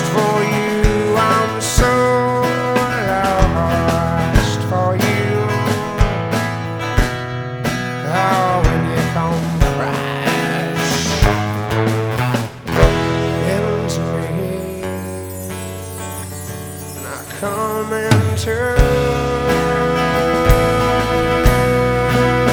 for you. I'm so lost for you. Oh, when you come crash into me, and I come into